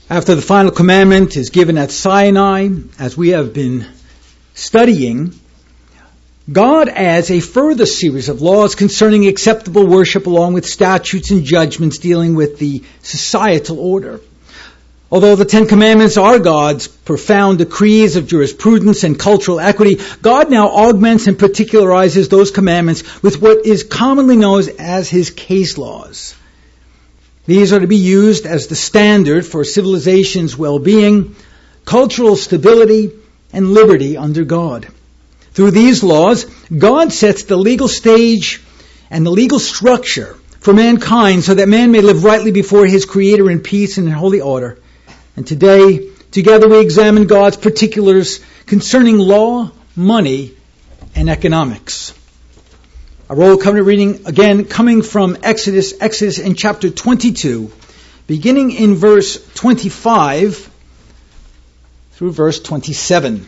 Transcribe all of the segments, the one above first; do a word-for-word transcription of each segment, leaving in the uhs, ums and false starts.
After the final commandment is given at Sinai, as we have been studying, God adds a further series of laws concerning acceptable worship along with statutes and judgments dealing with the societal order. Although the Ten Commandments are God's profound decrees of jurisprudence and cultural equity, God now augments and particularizes those commandments with what is commonly known as his case laws. These are to be used as the standard for civilization's well-being, cultural stability, and liberty under God. Through these laws, God sets the legal stage and the legal structure for mankind so that man may live rightly before his Creator in peace and in holy order. And today, together we examine God's particulars concerning law, money, and economics. Our Roll Covenant reading, again, coming from Exodus, Exodus in chapter twenty-two, beginning in verse twenty-five through verse twenty-seven.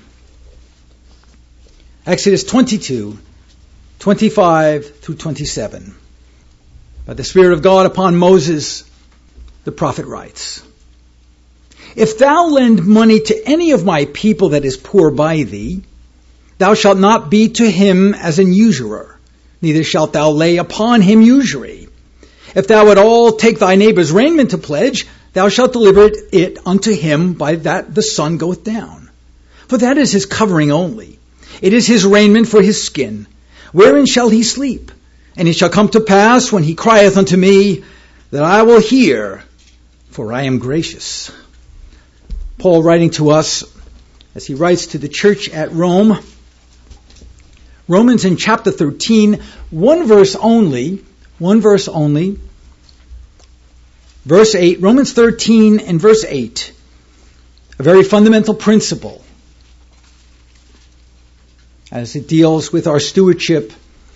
Exodus twenty-two, twenty-five through twenty-seven. By the Spirit of God upon Moses, the prophet writes, "If thou lend money to any of my people that is poor by thee, thou shalt not be to him as an usurer, neither shalt thou lay upon him usury. If thou at all take thy neighbor's raiment to pledge, thou shalt deliver it unto him by that the sun goeth down. For that is his covering only. It is his raiment for his skin. Wherein shall he sleep? And it shall come to pass, when he crieth unto me, that I will hear, for I am gracious." Paul writing to us, as he writes to the church at Rome, Romans in chapter thirteen, one verse only, one verse only, verse eight, Romans thirteen and verse eight, a very fundamental principle as it deals with our stewardship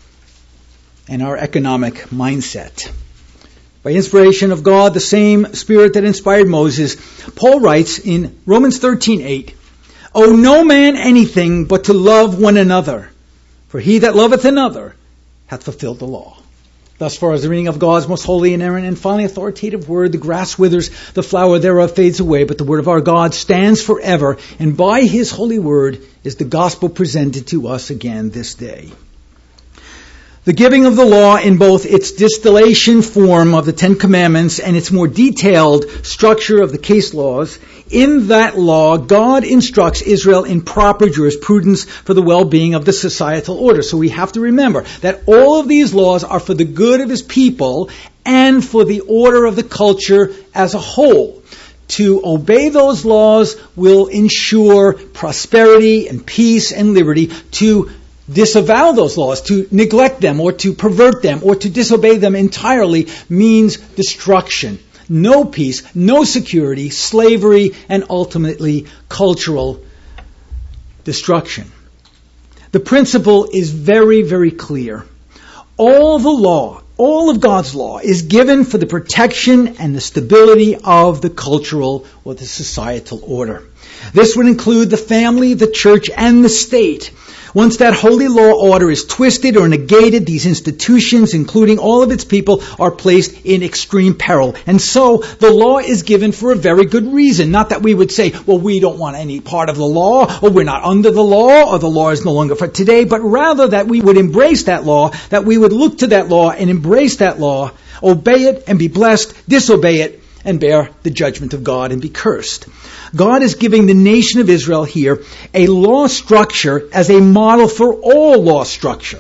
and our economic mindset. By inspiration of God, the same Spirit that inspired Moses, Paul writes in Romans thirteen eight, "Owe no man anything but to love one another, for he that loveth another hath fulfilled the law." Thus far as the reading of God's most holy, inerrant, and finally authoritative word, the grass withers, the flower thereof fades away, but the word of our God stands forever, and by his holy word is the gospel presented to us again this day. The giving of the law in both its distillation form of the Ten Commandments and its more detailed structure of the case laws, in that law, God instructs Israel in proper jurisprudence for the well-being of the societal order. So we have to remember that all of these laws are for the good of his people and for the order of the culture as a whole. To obey those laws will ensure prosperity and peace and liberty. To disavow those laws, to neglect them or to pervert them or to disobey them entirely means destruction. No peace, no security, slavery, and ultimately cultural destruction. The principle is very, very clear. All the law, all of God's law is given for the protection and the stability of the cultural or the societal order. This would include the family, the church, and the state. Once that holy law order is twisted or negated, these institutions, including all of its people, are placed in extreme peril. And so the law is given for a very good reason. Not that we would say, well, we don't want any part of the law, or we're not under the law, or the law is no longer for today, but rather that we would embrace that law, that we would look to that law and embrace that law, obey it and be blessed, disobey it and bear the judgment of God and be cursed. God is giving the nation of Israel here a law structure as a model for all law structure.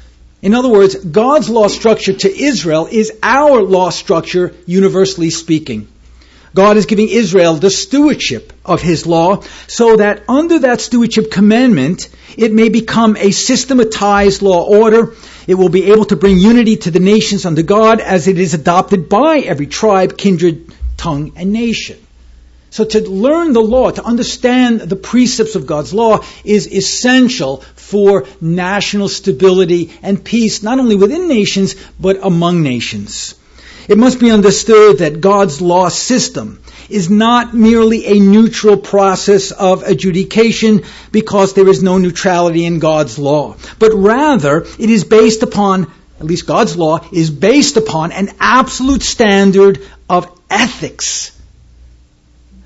In other words, God's law structure to Israel is our law structure, universally speaking. God is giving Israel the stewardship of his law so that under that stewardship commandment, it may become a systematized law order. It will be able to bring unity to the nations under God as it is adopted by every tribe, kindred, tongue, and nation. So to learn the law, to understand the precepts of God's law is essential for national stability and peace, not only within nations, but among nations. It must be understood that God's law system is not merely a neutral process of adjudication because there is no neutrality in God's law, but rather it is based upon, at least God's law, is based upon an absolute standard of ethics.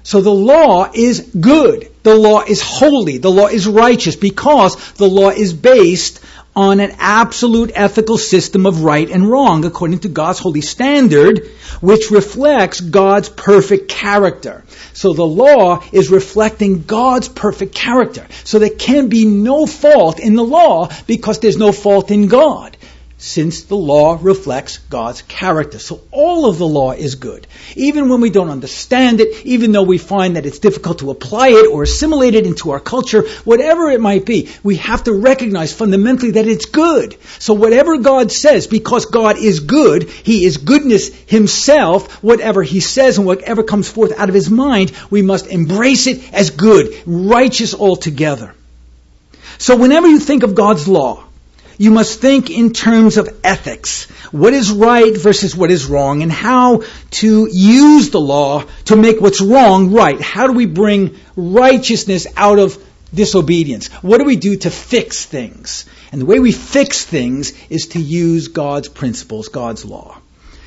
So the law is good. The law is holy. The law is righteous because the law is based on an absolute ethical system of right and wrong according to God's holy standard, which reflects God's perfect character. So the law is reflecting God's perfect character. So there can be no fault in the law because there's no fault in God, since the law reflects God's character. So all of the law is good. Even when we don't understand it, even though we find that it's difficult to apply it or assimilate it into our culture, whatever it might be, we have to recognize fundamentally that it's good. So whatever God says, because God is good, He is goodness Himself, whatever He says and whatever comes forth out of His mind, we must embrace it as good, righteous altogether. So whenever you think of God's law, you must think in terms of ethics. What is right versus what is wrong, and how to use the law to make what's wrong right. How do we bring righteousness out of disobedience? What do we do to fix things? And the way we fix things is to use God's principles, God's law.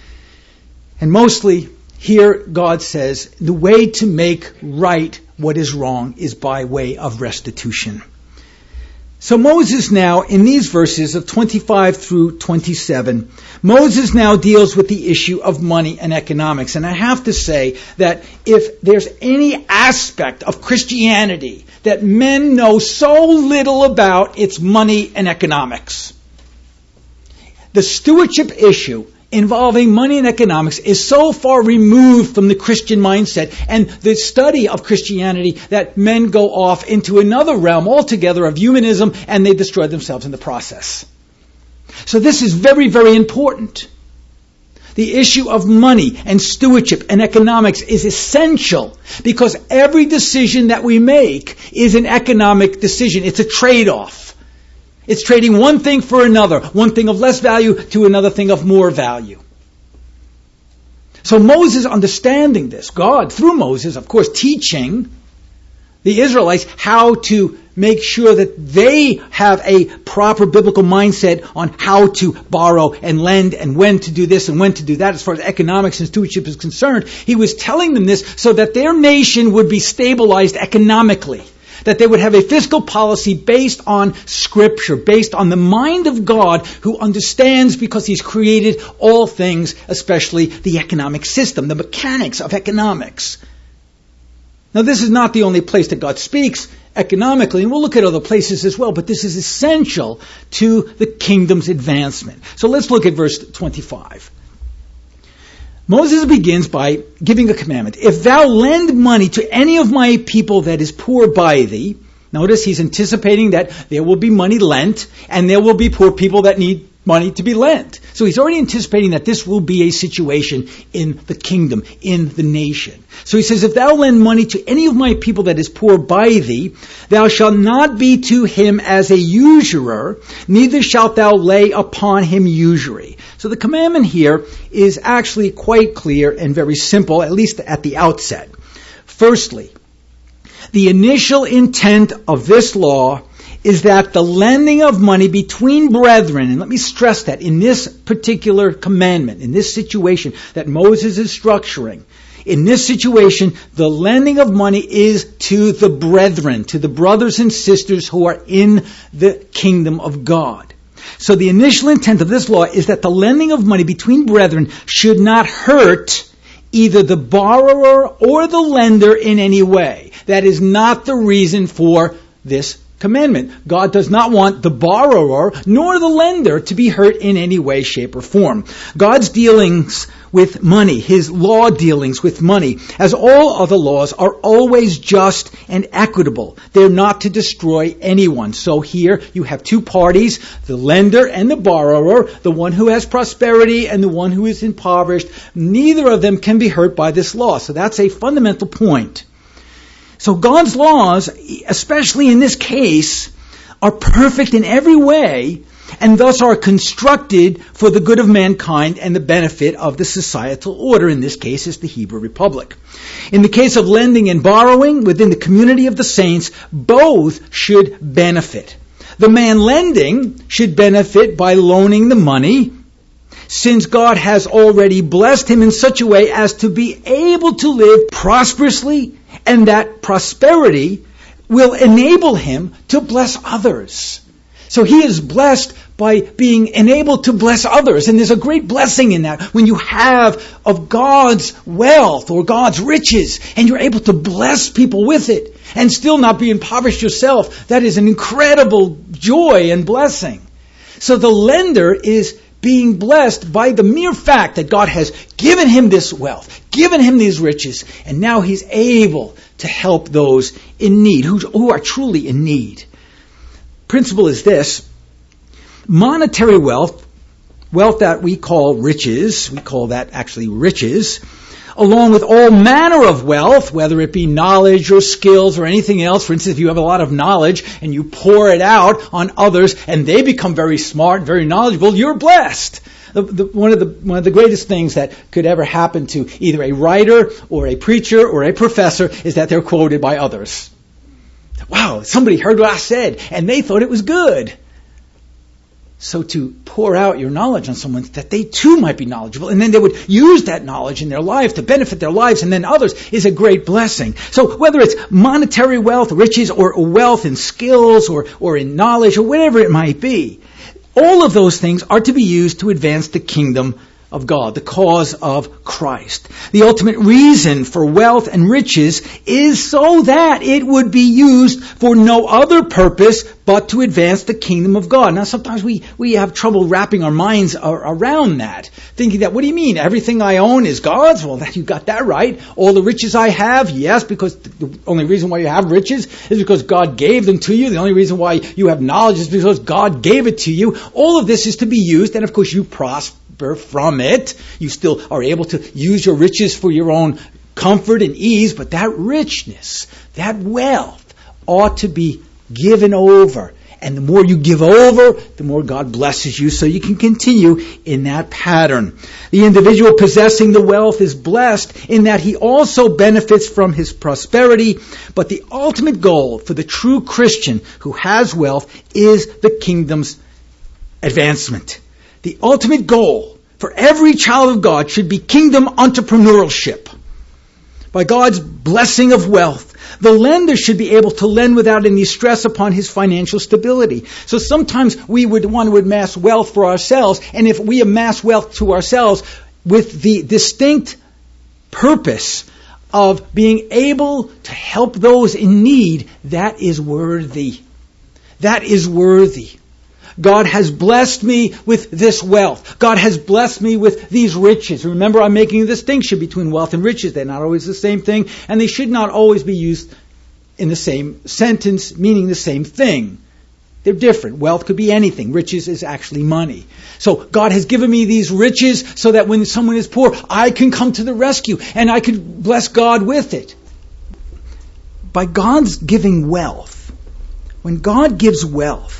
And mostly, here God says, the way to make right what is wrong is by way of restitution. So Moses now, in these verses of twenty-five through twenty-seven, Moses now deals with the issue of money and economics. And I have to say that if there's any aspect of Christianity that men know so little about, it's money and economics. The stewardship issue involving money and economics is so far removed from the Christian mindset and the study of Christianity that men go off into another realm altogether of humanism, and they destroy themselves in the process. So this is very, very important. The issue of money and stewardship and economics is essential because every decision that we make is an economic decision. It's a trade-off. It's trading one thing for another, one thing of less value to another thing of more value. So Moses understanding this, God through Moses, of course, teaching the Israelites how to make sure that they have a proper biblical mindset on how to borrow and lend and when to do this and when to do that as far as economics and stewardship is concerned. He was telling them this so that their nation would be stabilized economically. That they would have a fiscal policy based on Scripture, based on the mind of God who understands because He's created all things, especially the economic system, the mechanics of economics. Now this is not the only place that God speaks economically, and we'll look at other places as well, but this is essential to the kingdom's advancement. So let's look at verse twenty-five. Moses begins by giving a commandment. If thou lend money to any of my people that is poor by thee, notice he's anticipating that there will be money lent, and there will be poor people that need money to be lent. So he's already anticipating that this will be a situation in the kingdom, in the nation. So he says, if thou lend money to any of my people that is poor by thee, thou shalt not be to him as a usurer, neither shalt thou lay upon him usury. So the commandment here is actually quite clear and very simple, at least at the outset. Firstly, the initial intent of this law is that the lending of money between brethren, and let me stress that in this particular commandment, in this situation that Moses is structuring, in this situation, the lending of money is to the brethren, to the brothers and sisters who are in the kingdom of God. So the initial intent of this law is that the lending of money between brethren should not hurt either the borrower or the lender in any way. That is not the reason for this commandment. God does not want the borrower nor the lender to be hurt in any way, shape, or form. God's dealings with money, His law dealings with money, as all other laws, are always just and equitable. They're not to destroy anyone. So here you have two parties, the lender and the borrower, the one who has prosperity and the one who is impoverished. Neither of them can be hurt by this law. So that's a fundamental point. So God's laws, especially in this case, are perfect in every way and thus are constructed for the good of mankind and the benefit of the societal order. In this case, is the Hebrew Republic. In the case of lending and borrowing within the community of the saints, both should benefit. The man lending should benefit by loaning the money. since God has already blessed him in such a way as to be able to live prosperously, and that prosperity will enable him to bless others. So he is blessed by being enabled to bless others. And there's a great blessing in that when you have of God's wealth or God's riches and you're able to bless people with it and still not be impoverished yourself. That is an incredible joy and blessing. So the lender is being blessed by the mere fact that God has given him this wealth, given him these riches, and now he's able to help those in need, who, who are truly in need. Principle is this: monetary wealth, wealth that we call riches, we call that actually riches, along with all manner of wealth, whether it be knowledge or skills or anything else. For instance, if you have a lot of knowledge and you pour it out on others and they become very smart, very knowledgeable, you're blessed. The, the, one of the one of the greatest things that could ever happen to either a writer or a preacher or a professor is that they're quoted by others. Wow, somebody heard what I said and they thought it was good. So to pour out your knowledge on someone that they too might be knowledgeable, and then they would use that knowledge in their life to benefit their lives and then others, is a great blessing. So whether it's monetary wealth, riches, or wealth in skills or, or in knowledge or whatever it might be, all of those things are to be used to advance the kingdom of God, the cause of Christ. The ultimate reason for wealth and riches is so that it would be used for no other purpose but to advance the kingdom of God. Now sometimes we, we have trouble wrapping our minds around that, thinking that, what do you mean? Everything I own is God's? Well, that, you got that right. All the riches I have, yes, because the only reason why you have riches is because God gave them to you. The only reason why you have knowledge is because God gave it to you. All of this is to be used, and of course you prosper from it. You still are able to use your riches for your own comfort and ease, but that richness, that wealth ought to be given over. And the more you give over, the more God blesses you, so you can continue in that pattern. The individual possessing the wealth is blessed in that he also benefits from his prosperity, but the ultimate goal for the true Christian who has wealth is the kingdom's advancement. The ultimate goal for every child of God should be kingdom entrepreneurship. By God's blessing of wealth, the lender should be able to lend without any stress upon his financial stability. So sometimes we would want to amass wealth for ourselves, and if we amass wealth to ourselves with the distinct purpose of being able to help those in need, that is worthy. That is worthy. God has blessed me with this wealth. God has blessed me with these riches. Remember, I'm making a distinction between wealth and riches. They're not always the same thing, and they should not always be used in the same sentence, meaning the same thing. They're different. Wealth could be anything. Riches is actually money. So God has given me these riches so that when someone is poor, I can come to the rescue, and I can bless God with it. By God's giving wealth, when God gives wealth,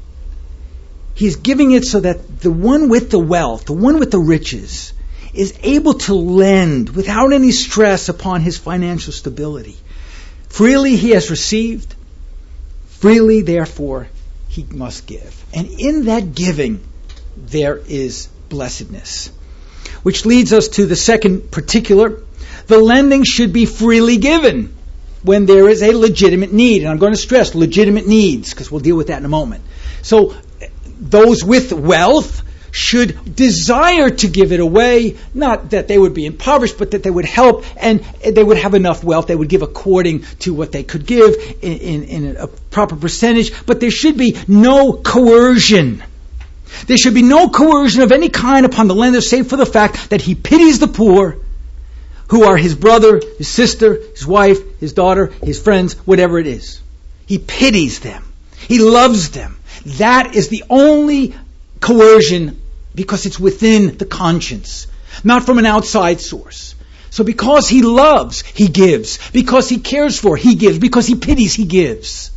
He's giving it so that the one with the wealth, the one with the riches, is able to lend without any stress upon his financial stability. Freely he has received, freely therefore he must give. And in that giving, there is blessedness. Which leads us to the second particular. The lending should be freely given when there is a legitimate need. And I'm going to stress legitimate needs, because we'll deal with that in a moment. So those with wealth should desire to give it away, not that they would be impoverished, but that they would help, and they would have enough wealth. They would give according to what they could give in, in, in a proper percentage, but there should be no coercion. There should be no coercion of any kind upon the lender, save for the fact that he pities the poor, who are his brother, his sister, his wife, his daughter, his friends, whatever it is. He pities them. He loves them. That is the only coercion, because it's within the conscience, not from an outside source. So because he loves, he gives. Because he cares for, he gives. Because he pities, he gives.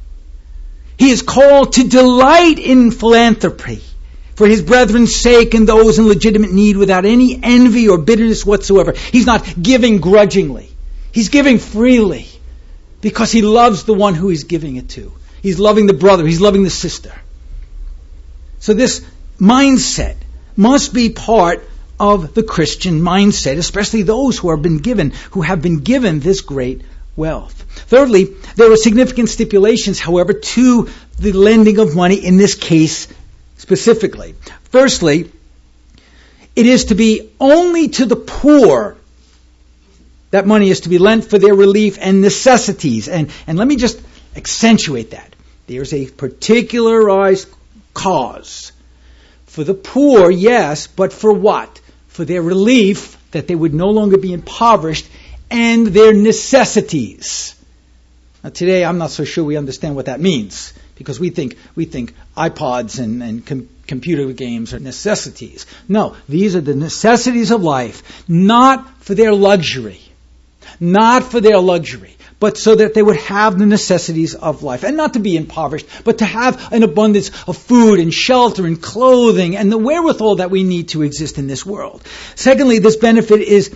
He is called to delight in philanthropy for his brethren's sake and those in legitimate need without any envy or bitterness whatsoever. He's not giving grudgingly. He's giving freely because he loves the one who he's giving it to. He's loving the brother. He's loving the sister. So this mindset must be part of the Christian mindset, especially those who have been given, who have been given this great wealth. Thirdly, there are significant stipulations, however, to the lending of money in this case specifically. Firstly, it is to be only to the poor that money is to be lent for their relief and necessities. And, and let me just accentuate that. There's a particularized cause. For the poor, yes, but for what? For their relief, that they would no longer be impoverished, and their necessities. Now today, I'm not so sure we understand what that means, because we think we think iPods and, and com- computer games are necessities. No, these are the necessities of life, not for their luxury, not for their luxury, but so that they would have the necessities of life, and not to be impoverished, but to have an abundance of food and shelter and clothing and the wherewithal that we need to exist in this world. Secondly, this benefit is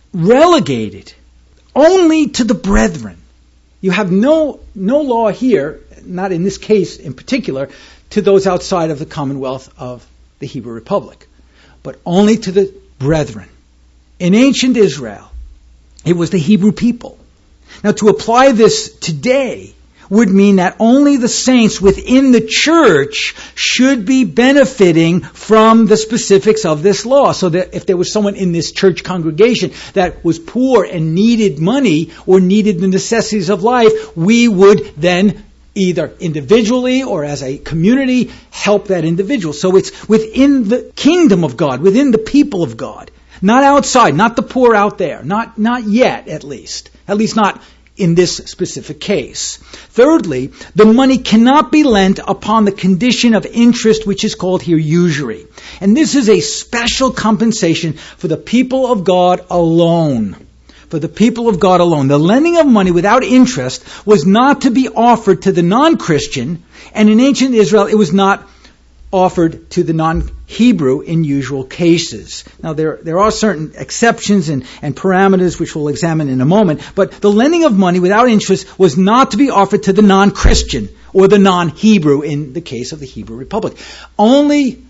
relegated only to the brethren. You have no no law here, not in this case in particular, to those outside of the commonwealth of the Hebrew Republic, but only to the brethren. In ancient Israel, it was the Hebrew people. Now, to apply this today would mean that only the saints within the church should be benefiting from the specifics of this law. So that if there was someone in this church congregation that was poor and needed money or needed the necessities of life, we would then either individually or as a community help that individual. So it's within the kingdom of God, within the people of God. Not outside, not the poor out there, not not yet at least, at least not in this specific case. Thirdly, the money cannot be lent upon the condition of interest, which is called here usury. And this is a special compensation for the people of God alone. For the people of God alone. The lending of money without interest was not to be offered to the non-Christian, and in ancient Israel it was not offered to the non-Hebrew in usual cases. Now, there there are certain exceptions and, and parameters which we'll examine in a moment, but the lending of money without interest was not to be offered to the non-Christian or the non-Hebrew in the case of the Hebrew Republic. Only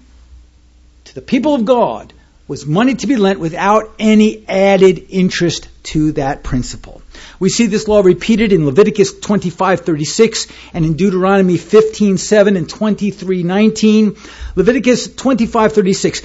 to the people of God was money to be lent without any added interest to that principle. We see this law repeated in Leviticus twenty-five thirty-six and in Deuteronomy fifteen seven and twenty-three nineteen. Leviticus twenty-five thirty-six.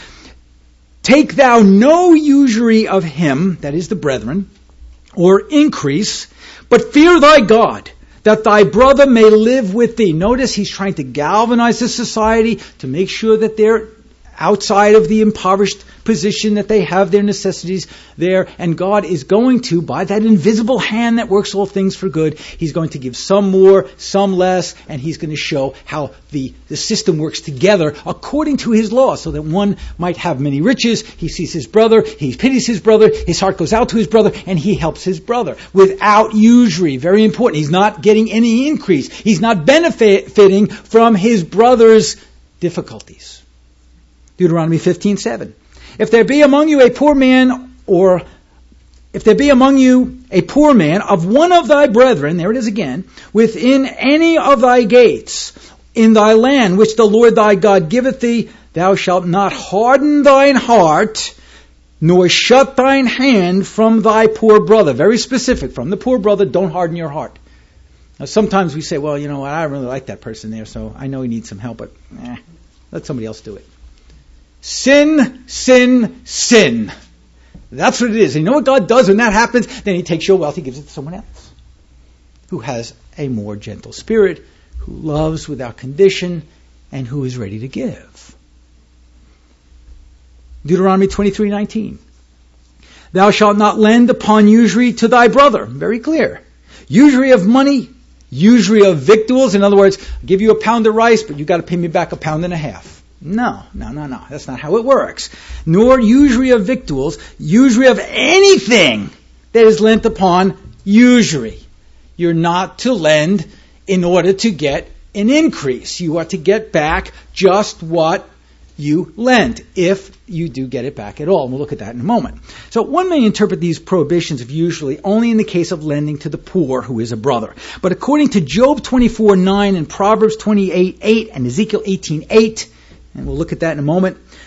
Take thou no usury of him, that is the brethren, or increase, but fear thy God, that thy brother may live with thee. Notice he's trying to galvanize the society to make sure that they're outside of the impoverished position, that they have their necessities there, and God is going to, by that invisible hand that works all things for good, He's going to give some more, some less, and He's going to show how the, the system works together according to His law, so that one might have many riches, he sees his brother, he pities his brother, his heart goes out to his brother, and he helps his brother. Without usury, very important, he's not getting any increase, he's not benefiting from his brother's difficulties. Deuteronomy fifteen seven. If there be among you a poor man, or if there be among you a poor man of one of thy brethren, there it is again, within any of thy gates, in thy land which the Lord thy God giveth thee, thou shalt not harden thine heart, nor shut thine hand from thy poor brother. Very specific, from the poor brother, don't harden your heart. Now sometimes we say, well, you know what, I don't really like that person there, so I know he needs some help, but eh, let somebody else do it. Sin, sin, sin. That's what it is. And you know what God does when that happens? Then He takes your wealth, He gives it to someone else who has a more gentle spirit, who loves without condition, and who is ready to give. Deuteronomy twenty-three nineteen. Thou shalt not lend upon usury to thy brother. Very clear. Usury of money, usury of victuals. In other words, I'll give you a pound of rice, but you've got to pay me back a pound and a half. No, no, no, no. That's not how it works. Nor usury of victuals, usury of anything that is lent upon usury. You're not to lend in order to get an increase. You are to get back just what you lent, if you do get it back at all. And we'll look at that in a moment. So one may interpret these prohibitions of usury only in the case of lending to the poor who is a brother. But according to Job twenty-four nine and Proverbs twenty-eight eight and Ezekiel eighteen eight, and we'll look at that in a moment,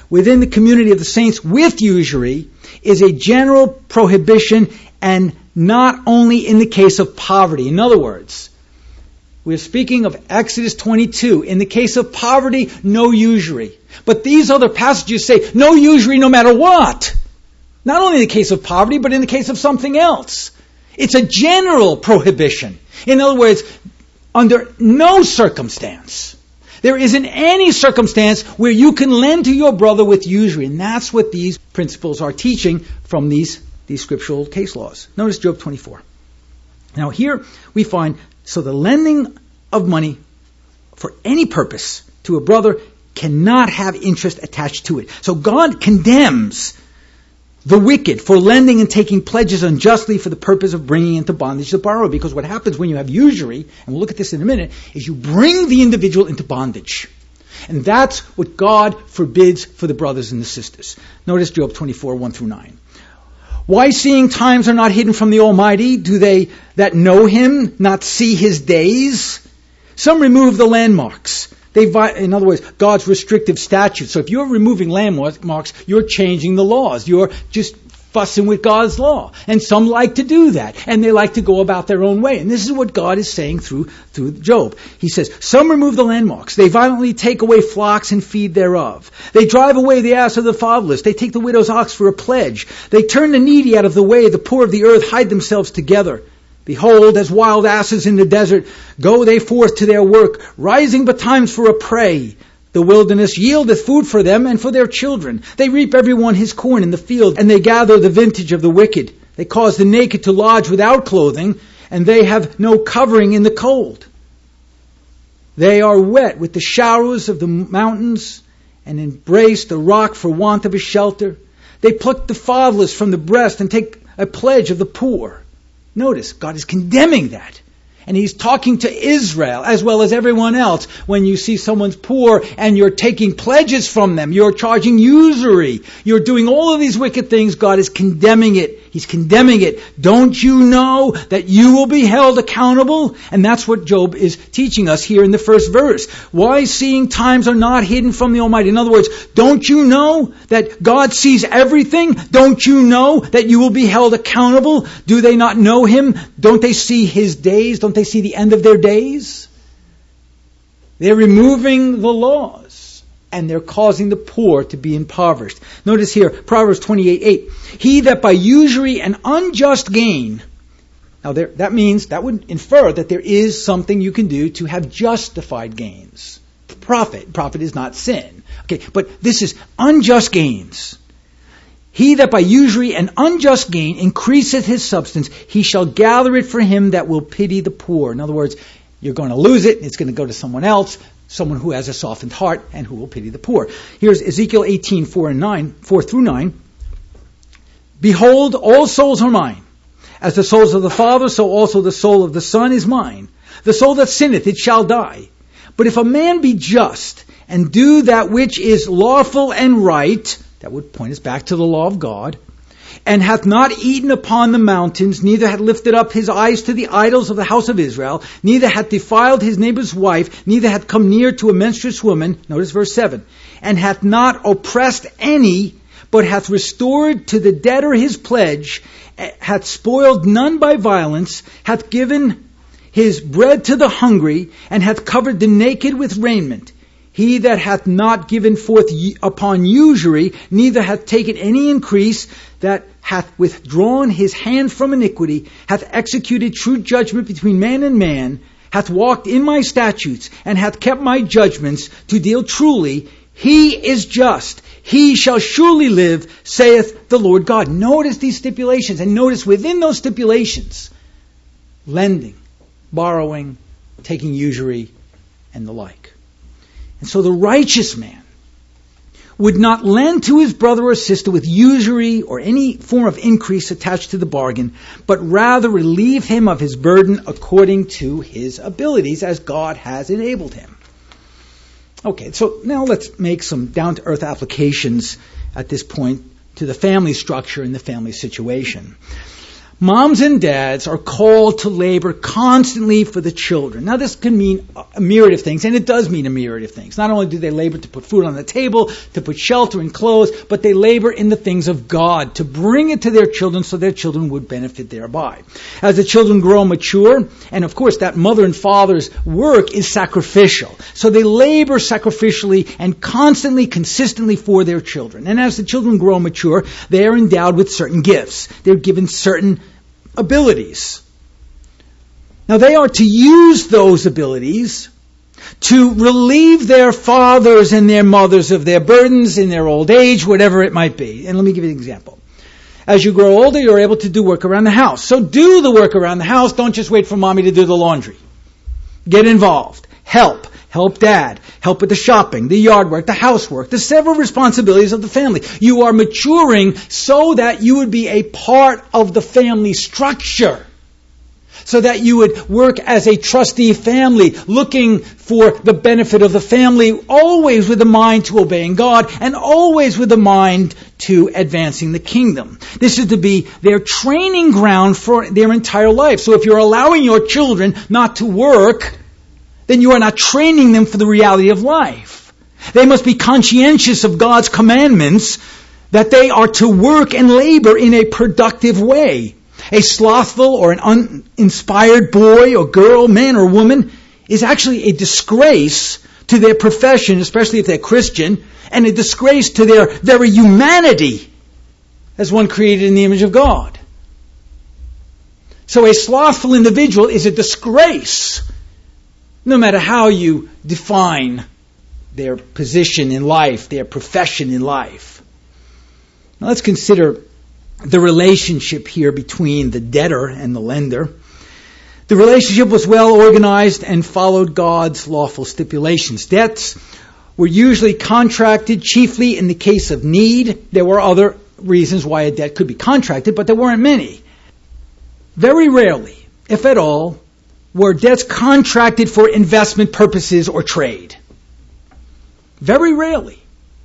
within the community of the saints with usury is a general prohibition, and not only in the case of poverty. In other words, we're speaking of Exodus twenty-two. In the case of poverty, no usury. But these other passages say no usury no matter what. Not only in the case of poverty, but in the case of something else. It's a general prohibition. In other words, under no circumstance, there isn't any circumstance where you can lend to your brother with usury. And that's what these principles are teaching from these, these scriptural case laws. Notice Job twenty-four. Now here we find, so the lending of money for any purpose to a brother cannot have interest attached to it. So God condemns the wicked for lending and taking pledges unjustly for the purpose of bringing into bondage the borrower. Because what happens when you have usury, and we'll look at this in a minute, is you bring the individual into bondage. And that's what God forbids for the brothers and the sisters. Notice Job twenty-four, one through nine. Why, seeing times are not hidden from the Almighty, do they that know Him not see His days? Some remove the landmarks. They, in other words, God's restrictive statutes. So if you're removing landmarks, you're changing the laws. You're just fussing with God's law. And some like to do that. And they like to go about their own way. And this is what God is saying through, through Job. He says, some remove the landmarks. They violently take away flocks and feed thereof. They drive away the ass of the fatherless. They take the widow's ox for a pledge. They turn the needy out of the way. The poor of the earth hide themselves together. Behold, as wild asses in the desert, go they forth to their work, rising betimes for a prey. The wilderness yieldeth food for them and for their children. They reap every one his corn in the field, and they gather the vintage of the wicked. They cause the naked to lodge without clothing, and they have no covering in the cold. They are wet with the showers of the mountains, and embrace the rock for want of a shelter. They pluck the fatherless from the breast, and take a pledge of the poor. Notice, God is condemning that. And He's talking to Israel as well as everyone else. When you see someone's poor and you're taking pledges from them, you're charging usury, you're doing all of these wicked things, God is condemning it. He's condemning it. Don't you know that you will be held accountable? And that's what Job is teaching us here in the first verse. Why, seeing times are not hidden from the Almighty? In other words, don't you know that God sees everything? Don't you know that you will be held accountable? Do they not know Him? Don't they see His days? Don't they see the end of their days? They're removing the laws, and they're causing the poor to be impoverished. Notice here, Proverbs twenty-eight eight. He that by usury and unjust gain. Now there, that means, that would infer that there is something you can do to have justified gains. Profit. Profit is not sin. Okay, but this is unjust gains. He that by usury and unjust gain increaseth his substance, he shall gather it for him that will pity the poor. In other words, you're going to lose it, it's going to go to someone else, someone who has a softened heart and who will pity the poor. Here's Ezekiel eighteen, four and nine, four through nine. Behold, all souls are mine. As the souls of the Father, so also the soul of the Son is mine. The soul that sinneth, it shall die. But if a man be just, and do that which is lawful and right, that would point us back to the law of God, and hath not eaten upon the mountains, neither hath lifted up his eyes to the idols of the house of Israel, neither hath defiled his neighbor's wife, neither hath come near to a menstruous woman, notice verse seven, and hath not oppressed any, but hath restored to the debtor his pledge, hath spoiled none by violence, hath given his bread to the hungry, and hath covered the naked with raiment. He that hath not given forth upon usury, neither hath taken any increase, that hath withdrawn his hand from iniquity, hath executed true judgment between man and man, hath walked in my statutes, and hath kept my judgments to deal truly, he is just. He shall surely live, saith the Lord God. Notice these stipulations, and notice within those stipulations, lending, borrowing, taking usury, and the like. And so the righteous man would not lend to his brother or sister with usury or any form of increase attached to the bargain, but rather relieve him of his burden according to his abilities as God has enabled him. Okay, so now let's make some down-to-earth applications at this point to the family structure and the family situation. Moms and dads are called to labor constantly for the children. Now, this can mean a myriad of things, and it does mean a myriad of things. Not only do they labor to put food on the table, to put shelter and clothes, but they labor in the things of God, to bring it to their children so their children would benefit thereby. As the children grow mature, and of course that mother and father's work is sacrificial. So they labor sacrificially and constantly, consistently for their children. And as the children grow mature, they are endowed with certain gifts. They're given certain abilities. Now they are to use those abilities to relieve their fathers and their mothers of their burdens in their old age, whatever it might be. And let me give you an example. As you grow older, you're able to do work around the house. So do the work around the house. Don't just wait for mommy to do the laundry. Get involved. Help. Help dad. Help with the shopping, the yard work, the housework, the several responsibilities of the family. You are maturing so that you would be a part of the family structure. So that you would work as a trustee family, looking for the benefit of the family, always with a mind to obeying God, and always with a mind to advancing the kingdom. This is to be their training ground for their entire life. So if you're allowing your children not to work, then you are not training them for the reality of life. They must be conscientious of God's commandments, that they are to work and labor in a productive way. A slothful or an uninspired boy or girl, man or woman, is actually a disgrace to their profession, especially if they're Christian, and a disgrace to their very humanity as one created in the image of God. So a slothful individual is a disgrace, no matter how you define their position in life, their profession in life. Now let's consider the relationship here between the debtor and the lender. The relationship was well organized and followed God's lawful stipulations. Debts were usually contracted chiefly in the case of need. There were other reasons why a debt could be contracted, but there weren't many. Very rarely, if at all, were debts contracted for investment purposes or trade. Very rarely.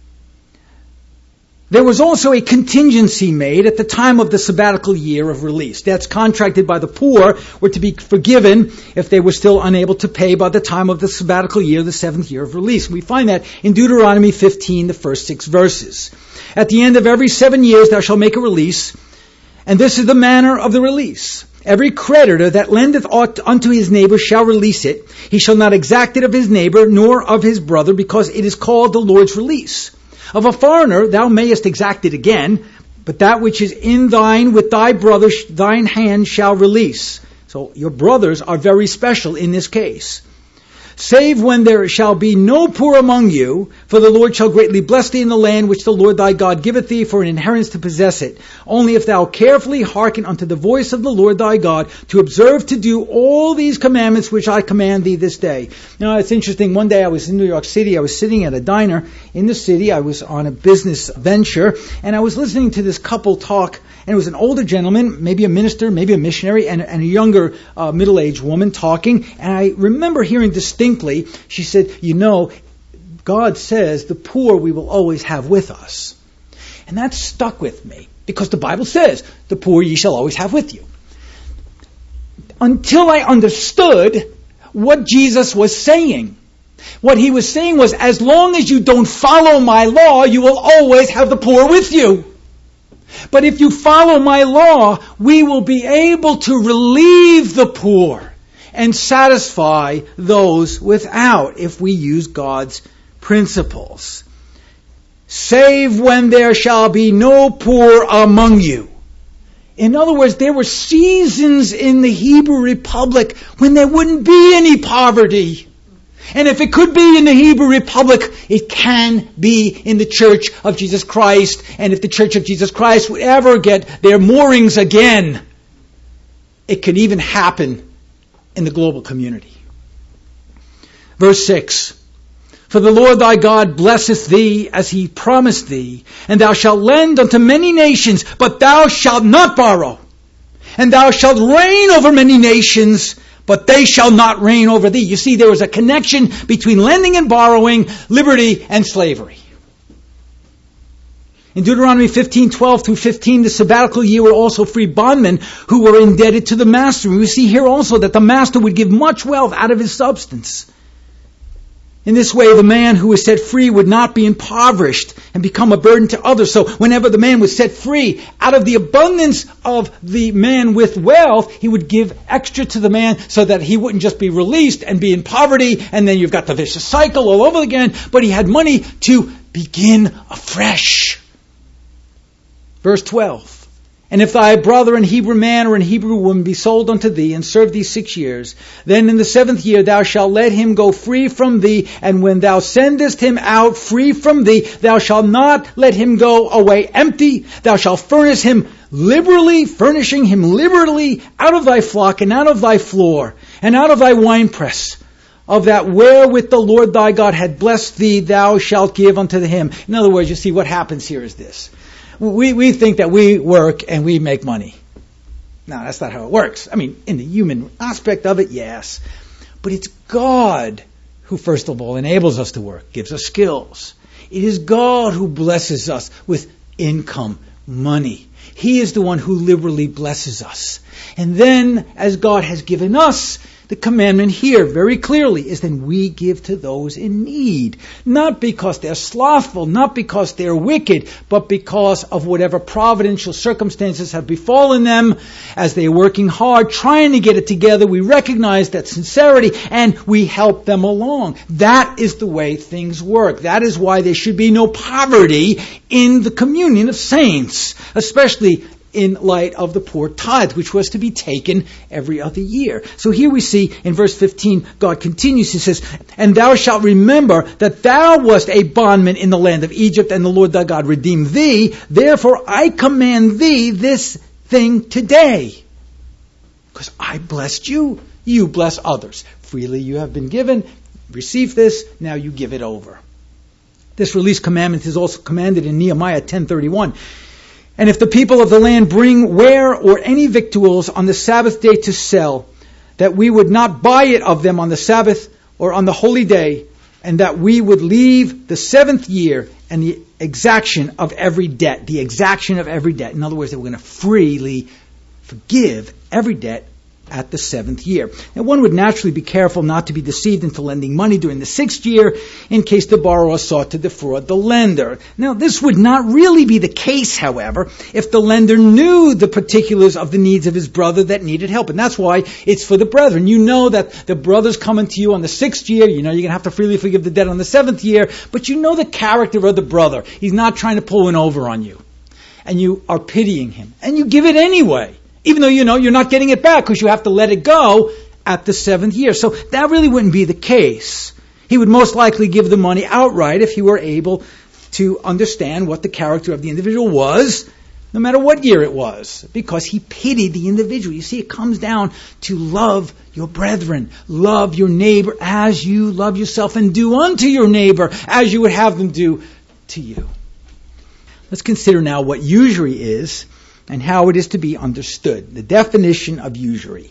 There was also a contingency made at the time of the sabbatical year of release. Debts contracted by the poor were to be forgiven if they were still unable to pay by the time of the sabbatical year, the seventh year of release. We find that in Deuteronomy fifteen, the first six verses. At the end of every seven years thou shalt make a release, and this is the manner of the release. Every creditor that lendeth aught unto his neighbor shall release it. He shall not exact it of his neighbor, nor of his brother, because it is called the Lord's release. Of a foreigner thou mayest exact it again, but that which is in thine with thy brother thine hand shall release. So your brothers are very special in this case. Save when there shall be no poor among you, for the Lord shall greatly bless thee in the land which the Lord thy God giveth thee for an inheritance to possess it. Only if thou carefully hearken unto the voice of the Lord thy God, to observe to do all these commandments which I command thee this day. Now it's interesting, one day I was in New York City, I was sitting at a diner in the city, I was on a business venture, and I was listening to this couple talk. And it was an older gentleman, maybe a minister, maybe a missionary, and, and a younger uh, middle-aged woman talking. And I remember hearing distinctly, she said, you know, God says the poor we will always have with us. And that stuck with me, because the Bible says, the poor ye shall always have with you. Until I understood what Jesus was saying. What he was saying was, as long as you don't follow my law, you will always have the poor with you. But if you follow my law, we will be able to relieve the poor and satisfy those without if we use God's principles. Save when there shall be no poor among you. In other words, there were seasons in the Hebrew Republic when there wouldn't be any poverty. And if it could be in the Hebrew Republic, it can be in the Church of Jesus Christ. And if the Church of Jesus Christ would ever get their moorings again, it could even happen in the global community. Verse six. For the Lord thy God blesseth thee as he promised thee, and thou shalt lend unto many nations, but thou shalt not borrow. And thou shalt reign over many nations, but they shall not reign over thee. You see, there was a connection between lending and borrowing, liberty and slavery. In Deuteronomy fifteen twelve through fifteen, the sabbatical year were also free bondmen who were indebted to the master. We see here also that the master would give much wealth out of his substance. In this way, the man who was set free would not be impoverished and become a burden to others. So whenever the man was set free, out of the abundance of the man with wealth, he would give extra to the man so that he wouldn't just be released and be in poverty, and then you've got the vicious cycle all over again, but he had money to begin afresh. Verse twelve. And if thy brother, an Hebrew man or an Hebrew woman, be sold unto thee, and serve thee six years, then in the seventh year thou shalt let him go free from thee, and when thou sendest him out free from thee, thou shalt not let him go away empty. Thou shalt furnish him liberally, furnishing him liberally out of thy flock, and out of thy floor, and out of thy winepress. Of that wherewith the Lord thy God had blessed thee, thou shalt give unto him. In other words, you see, what happens here is this. We we think that we work and we make money. No, that's not how it works. I mean, in the human aspect of it, yes. But it's God who, first of all, enables us to work, gives us skills. It is God who blesses us with income, money. He is the one who liberally blesses us. And then, as God has given us, the commandment here very clearly is then we give to those in need. Not because they're slothful, not because they're wicked, but because of whatever providential circumstances have befallen them as they're working hard, trying to get it together. We recognize that sincerity and we help them along. That is the way things work. That is why there should be no poverty in the communion of saints, especially in light of the poor tithe, which was to be taken every other year. So here we see in verse fifteen, God continues, he says, and thou shalt remember that thou wast a bondman in the land of Egypt, and the Lord thy God redeemed thee. Therefore I command thee this thing today. Because I blessed you, you bless others. Freely you have been given, receive this, now you give it over. This release commandment is also commanded in Nehemiah ten thirty-one. And if the people of the land bring ware or any victuals on the Sabbath day to sell, that we would not buy it of them on the Sabbath or on the holy day, and that we would leave the seventh year and the exaction of every debt, the exaction of every debt. In other words, that we're going to freely forgive every debt at the seventh year. Now, one would naturally be careful not to be deceived into lending money during the sixth year in case the borrower sought to defraud the lender. Now, this would not really be the case, however, if the lender knew the particulars of the needs of his brother that needed help. And that's why it's for the brethren. You know that the brother's coming to you on the sixth year. You know you're going to have to freely forgive the debt on the seventh year. But you know the character of the brother. He's not trying to pull one over on you. And you are pitying him. And you give it anyway. Even though you know you're not getting it back because you have to let it go at the seventh year. So that really wouldn't be the case. He would most likely give the money outright if he were able to understand what the character of the individual was, no matter what year it was, because he pitied the individual. You see, it comes down to love your brethren, love your neighbor as you love yourself, and do unto your neighbor as you would have them do to you. Let's consider now what usury is and how it is to be understood. The definition of usury.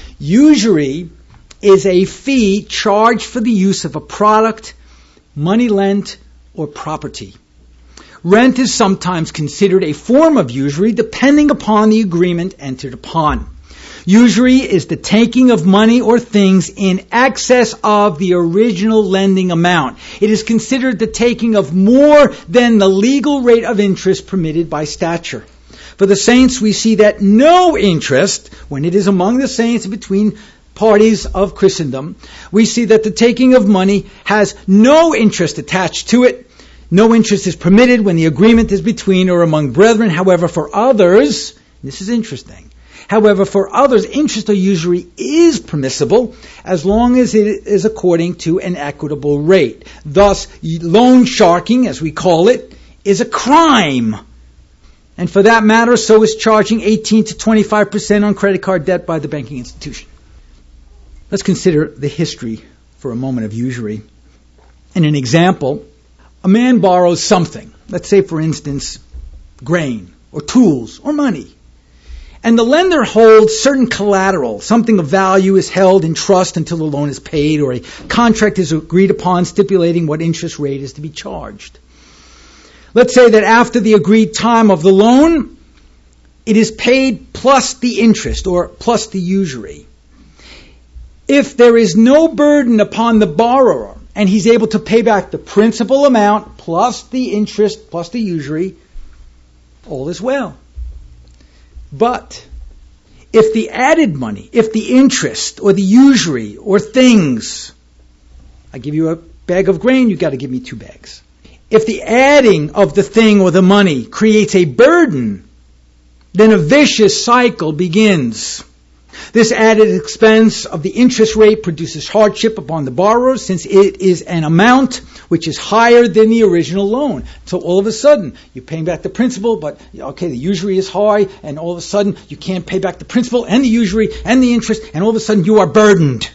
Usury is a fee charged for the use of a product, money lent, or property. Rent is sometimes considered a form of usury depending upon the agreement entered upon. Usury is the taking of money or things in excess of the original lending amount. It is considered the taking of more than the legal rate of interest permitted by statute. For the saints, we see that no interest, when it is among the saints between parties of Christendom, we see that the taking of money has no interest attached to it. No interest is permitted when the agreement is between or among brethren. However, for others, this is interesting, however, for others, interest or usury is permissible as long as it is according to an equitable rate. Thus, loan sharking, as we call it, is a crime. And for that matter, so is charging eighteen to twenty-five percent on credit card debt by the banking institution. Let's consider the history for a moment of usury. In an example, a man borrows something. Let's say, for instance, grain or tools or money. And the lender holds certain collateral. Something of value is held in trust until the loan is paid, or a contract is agreed upon stipulating what interest rate is to be charged. Let's say that after the agreed time of the loan, it is paid plus the interest or plus the usury. If there is no burden upon the borrower and he's able to pay back the principal amount plus the interest plus the usury, all is well. But if the added money, if the interest or the usury or things, I give you a bag of grain, you've got to give me two bags. If the adding of the thing or the money creates a burden, then a vicious cycle begins. This added expense of the interest rate produces hardship upon the borrower since it is an amount which is higher than the original loan. So all of a sudden, you're paying back the principal, but okay, the usury is high, and all of a sudden you can't pay back the principal and the usury and the interest, and all of a sudden you are burdened.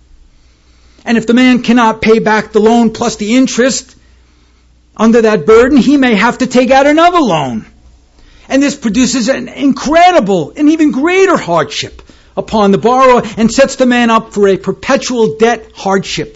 And if the man cannot pay back the loan plus the interest, under that burden, he may have to take out another loan. And this produces an incredible and even greater hardship upon the borrower and sets the man up for a perpetual debt hardship.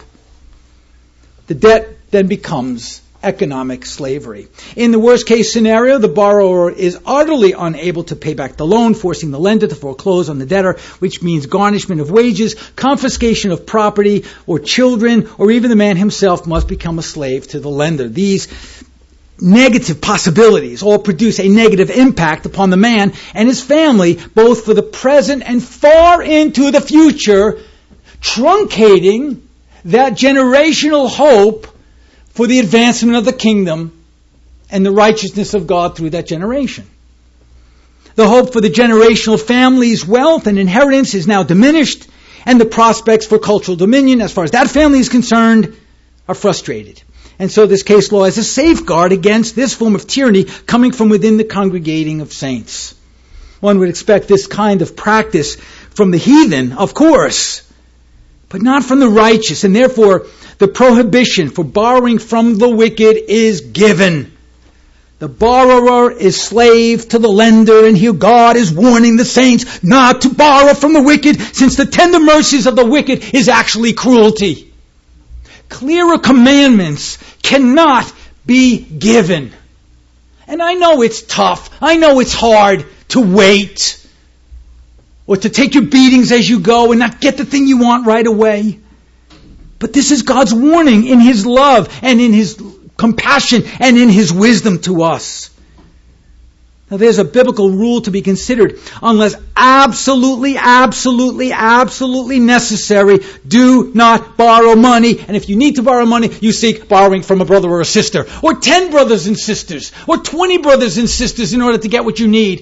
The debt then becomes economic slavery. In the worst case scenario, the borrower is utterly unable to pay back the loan, forcing the lender to foreclose on the debtor, which means garnishment of wages, confiscation of property or children, or even the man himself must become a slave to the lender. These negative possibilities all produce a negative impact upon the man and his family, both for the present and far into the future, truncating that generational hope for the advancement of the kingdom and the righteousness of God through that generation. The hope for the generational family's wealth and inheritance is now diminished, and the prospects for cultural dominion, as far as that family is concerned, are frustrated. And so this case law is a safeguard against this form of tyranny coming from within the congregating of saints. One would expect this kind of practice from the heathen, of course, but not from the righteous, and therefore the prohibition for borrowing from the wicked is given. The borrower is slave to the lender, and here God is warning the saints not to borrow from the wicked, since the tender mercies of the wicked is actually cruelty. Clearer commandments cannot be given. And I know it's tough. I know it's hard to wait or to take your beatings as you go and not get the thing you want right away. But this is God's warning in His love and in His compassion and in His wisdom to us. Now there's a biblical rule to be considered. Unless absolutely, absolutely, absolutely necessary, do not borrow money. And if you need to borrow money, you seek borrowing from a brother or a sister, or ten brothers and sisters, or twenty brothers and sisters in order to get what you need.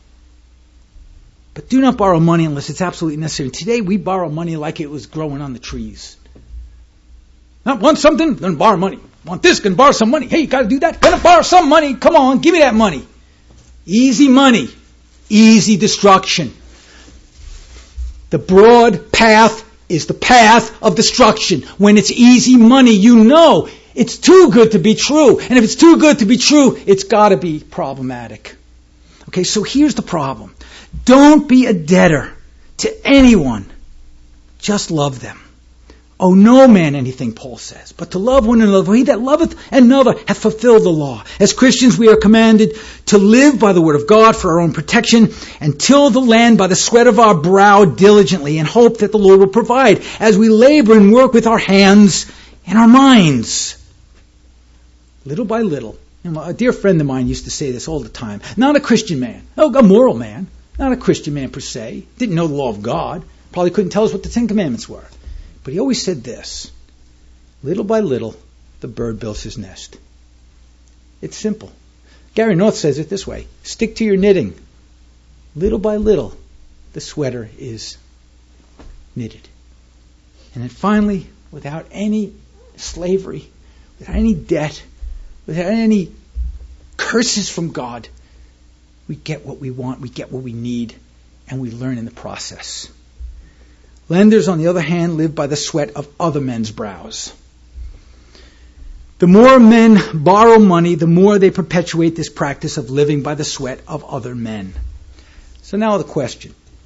But do not borrow money unless it's absolutely necessary. Today we borrow money like it was growing on the trees. Not want something? Then borrow money. Want this? Can borrow some money. Hey, you got to do that? Gonna borrow some money? Come on, give me that money. Easy money, easy destruction. The broad path is the path of destruction. When it's easy money, you know it's too good to be true. And if it's too good to be true, it's got to be problematic. Okay, so here's the problem. Don't be a debtor to anyone. Just love them. Owe no man anything, Paul says, but to love one another. He that loveth another hath fulfilled the law. As Christians, we are commanded to live by the word of God for our own protection and till the land by the sweat of our brow diligently, and hope that the Lord will provide as we labor and work with our hands and our minds. Little by little. You know, a dear friend of mine used to say this all the time. Not a Christian man. Oh, a moral man. Not a Christian man per se. Didn't know the law of God. Probably couldn't tell us what the Ten Commandments were. But he always said this, little by little, the bird builds his nest. It's simple. Gary North says it this way, stick to your knitting. Little by little, the sweater is knitted. And then finally, without any slavery, without any debt, without any curses from God, we get what we want, we get what we need, and we learn in the process. Lenders, on the other hand, live by the sweat of other men's brows. The more men borrow money, the more they perpetuate this practice of living by the sweat of other men. So now the question.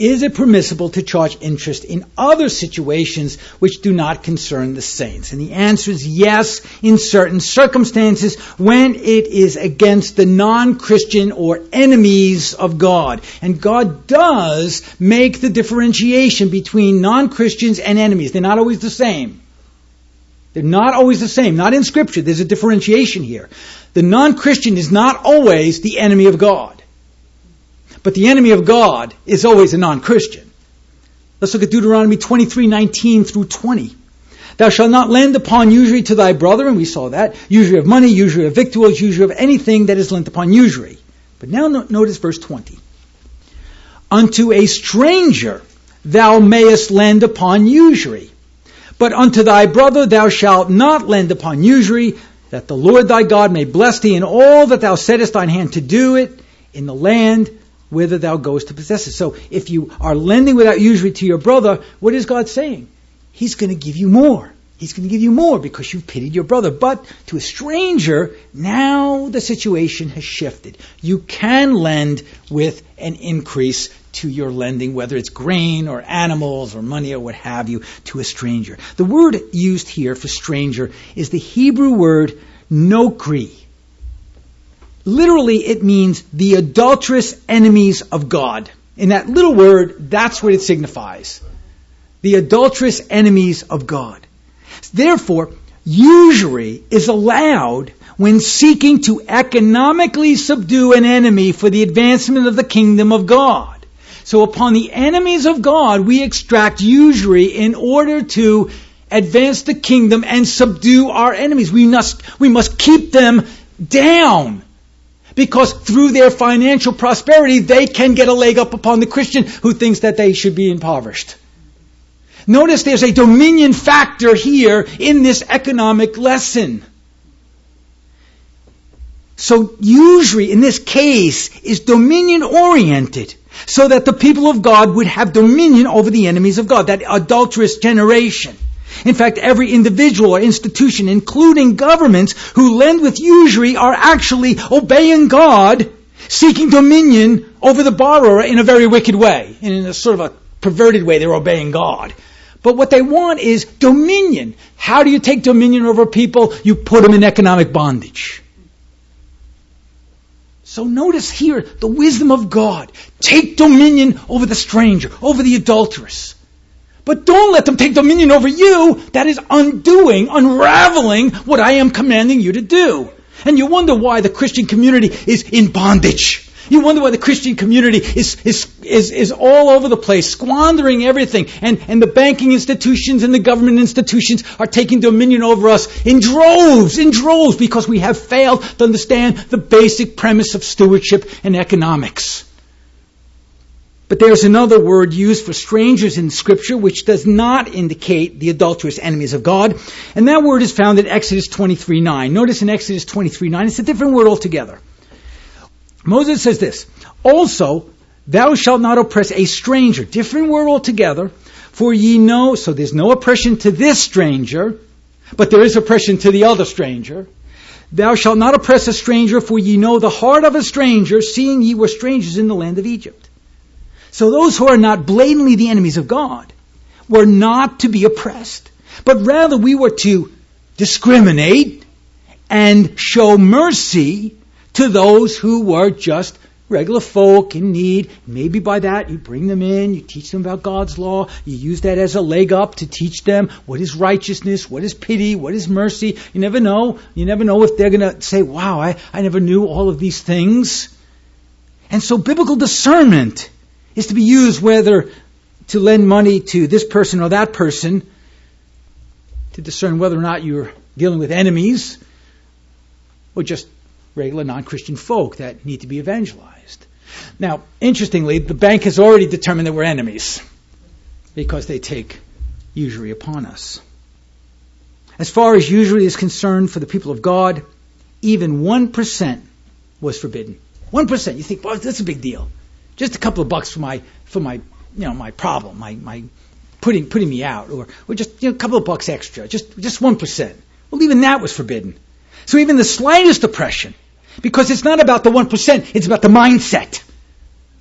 is it permissible to charge interest in other situations which do not concern the saints? And the answer is yes, in certain circumstances, when it is against the non-Christian or enemies of God. And God does make the differentiation between non-Christians and enemies. They're not always the same. They're not always the same. Not in Scripture. There's a differentiation here. The non-Christian is not always the enemy of God. But the enemy of God is always a non-Christian. Let's look at Deuteronomy twenty-three, nineteen through twenty. Thou shalt not lend upon usury to thy brother, and we saw that. Usury of money, usury of victuals, usury of anything that is lent upon usury. But now no- notice verse twenty. Unto a stranger thou mayest lend upon usury. But unto thy brother thou shalt not lend upon usury, that the Lord thy God may bless thee in all that thou settest thine hand to do it in the land whither thou goest to possess it. So if you are lending without usury to your brother, what is God saying? He's going to give you more. He's going to give you more because you've pitied your brother. But to a stranger, now the situation has shifted. You can lend with an increase to your lending, whether it's grain or animals or money or what have you, to a stranger. The word used here for stranger is the Hebrew word nokri. Literally, it means the adulterous enemies of God. In that little word, that's what it signifies. The adulterous enemies of God. Therefore, usury is allowed when seeking to economically subdue an enemy for the advancement of the kingdom of God. So upon the enemies of God, we extract usury in order to advance the kingdom and subdue our enemies. We must, we must keep them down. Because through their financial prosperity, they can get a leg up upon the Christian who thinks that they should be impoverished. Notice there's a dominion factor here in this economic lesson. So usury in this case is dominion oriented, so that the people of God would have dominion over the enemies of God, that adulterous generation. In fact, every individual or institution, including governments, who lend with usury are actually obeying God, seeking dominion over the borrower in a very wicked way. And in a sort of a perverted way, they're obeying God. But what they want is dominion. How do you take dominion over people? You put them in economic bondage. So notice here the wisdom of God. Take dominion over the stranger, over the adulteress. But don't let them take dominion over you. That is undoing, unraveling what I am commanding you to do. And you wonder why the Christian community is in bondage. You wonder why the Christian community is is is, is all over the place, squandering everything. And, and the banking institutions and the government institutions are taking dominion over us in droves, in droves, because we have failed to understand the basic premise of stewardship and economics. But there's another word used for strangers in Scripture which does not indicate the adulterous enemies of God. And that word is found in Exodus twenty-three nine. Notice in Exodus twenty-three nine, it's a different word altogether. Moses says this, also, thou shalt not oppress a stranger. Different word altogether. For ye know, so there's no oppression to this stranger, but there is oppression to the other stranger. Thou shalt not oppress a stranger, for ye know the heart of a stranger, seeing ye were strangers in the land of Egypt. So those who are not blatantly the enemies of God were not to be oppressed, but rather we were to discriminate and show mercy to those who were just regular folk in need. Maybe by that you bring them in, you teach them about God's law, you use that as a leg up to teach them what is righteousness, what is pity, what is mercy. You never know. You never know if they're going to say, wow, I, I never knew all of these things. And so biblical discernment is to be used whether to lend money to this person or that person, to discern whether or not you're dealing with enemies or just regular non-Christian folk that need to be evangelized. Now, interestingly, the bank has already determined that we're enemies because they take usury upon us. As far as usury is concerned for the people of God, even one percent was forbidden. one percent. You think, well, that's a big deal. Just a couple of bucks for my, for my, you know, my problem, my, my putting, putting me out, or, or just, you know, a couple of bucks extra, just, just one percent. Well, even that was forbidden. So even the slightest oppression, because it's not about the one percent, it's about the mindset.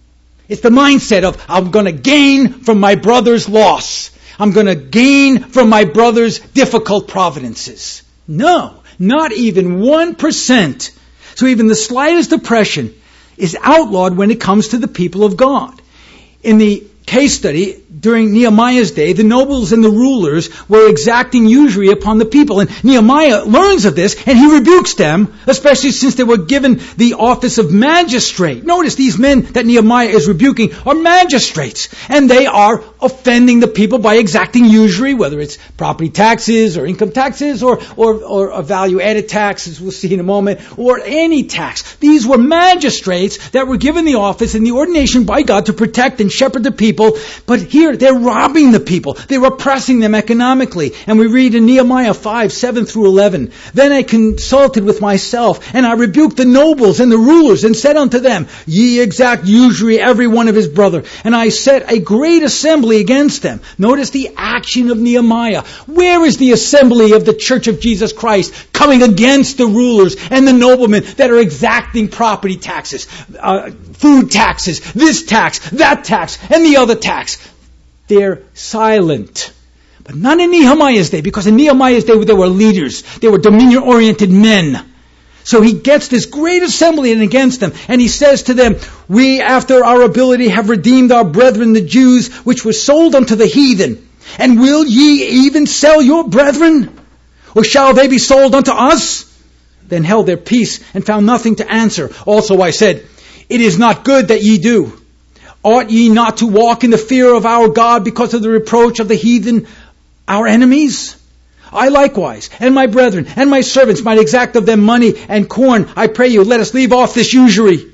It's the mindset of, I'm going to gain from my brother's loss. I'm going to gain from my brother's difficult providences. No, not even one percent. So even the slightest oppression is outlawed when it comes to the people of God. In the case study, during Nehemiah's day, the nobles and the rulers were exacting usury upon the people. And Nehemiah learns of this, and he rebukes them, especially since they were given the office of magistrate. Notice these men that Nehemiah is rebuking are magistrates, and they are offending the people by exacting usury, whether it's property taxes or income taxes or, or, or a value-added tax, as we'll see in a moment, or any tax. These were magistrates that were given the office and the ordination by God to protect and shepherd the people, but here they're robbing the people. They're oppressing them economically. And we read in Nehemiah five, seven through eleven, Then I consulted with myself, and I rebuked the nobles and the rulers, and said unto them, Ye exact usury every one of his brother. And I set a great assembly against them. Notice the action of Nehemiah. Where is the assembly of the Church of Jesus Christ coming against the rulers and the noblemen that are exacting property taxes, uh, food taxes, this tax, that tax, and the other tax? They're silent. But not in Nehemiah's day, because in Nehemiah's day they were leaders. They were dominion-oriented men. So he gets this great assembly and against them, and he says to them, We, after our ability, have redeemed our brethren the Jews, which were sold unto the heathen. And will ye even sell your brethren? Or shall they be sold unto us? Then held their peace, and found nothing to answer. Also I said, It is not good that ye do. Ought ye not to walk in the fear of our God because of the reproach of the heathen, our enemies? I likewise, and my brethren, and my servants might exact of them money and corn. I pray you, let us leave off this usury.